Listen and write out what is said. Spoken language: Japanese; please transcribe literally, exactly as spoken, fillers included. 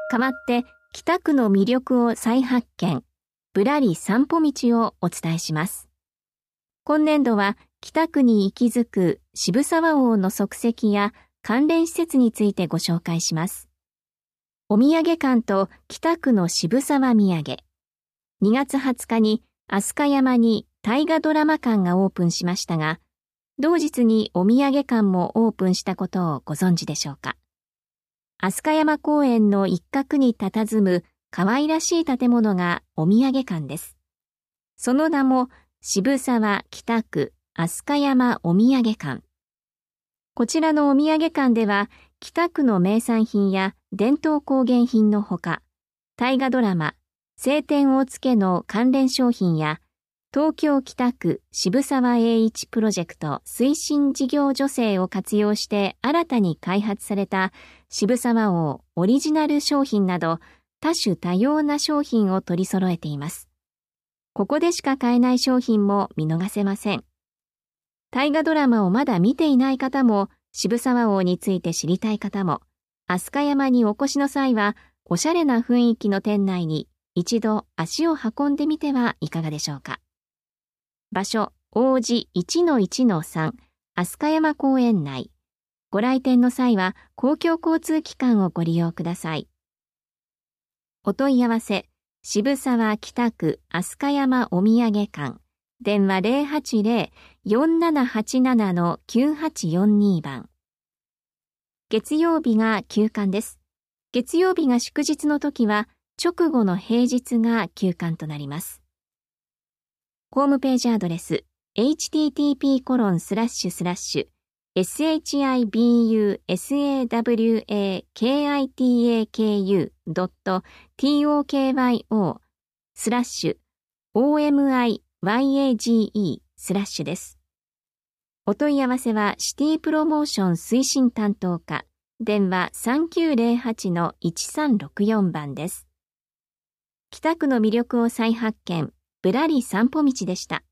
代わって北区の魅力を再発見、ぶらり散歩道をお伝えします。今年度は北区に息づく渋沢王の足跡や関連施設についてご紹介します。お土産館と北区の渋沢土産。にがつはつかに飛鳥山に大河ドラマ館がオープンしましたが、同日にお土産館もオープンしたことをご存知でしょうか。飛鳥山公園の一角に佇む可愛らしい建物がお土産館です。その名も渋沢北区飛鳥山お土産館。こちらのお土産館では北区の名産品や伝統工芸品のほか、大河ドラマ青天を衝けの関連商品や東京北区渋沢栄一プロジェクト推進事業助成を活用して新たに開発された渋沢王オリジナル商品など多種多様な商品を取り揃えています。ここでしか買えない商品も見逃せません。大河ドラマをまだ見ていない方も渋沢王について知りたい方も飛鳥山にお越しの際はおしゃれな雰囲気の店内に一度足を運んでみてはいかがでしょうか。場所、王子 いちのいちのさん 飛鳥山公園内。ご来店の際は公共交通機関をご利用ください。お問い合わせ、渋沢北区飛鳥山お土産館。電話 ゼロはちゼロ よんななはちなな きゅうはちよんに 番。月曜日が休館です。月曜日が祝日の時は直後の平日が休館となります。ホームページアドレス エイチティーティーピーコロンスラッシュスラッシュエスエイチアイビーユーエスエーダブリューエーケーアイティーエーケーユードットティーオーケーワイオースラッシュオーエムアイワイエージーイースラッシュです。お問い合わせはシティプロモーション推進担当課電話 さんきゅうゼロはちのいちさんろくよん 番です。北区の魅力を再発見、ぶらり散歩道でした。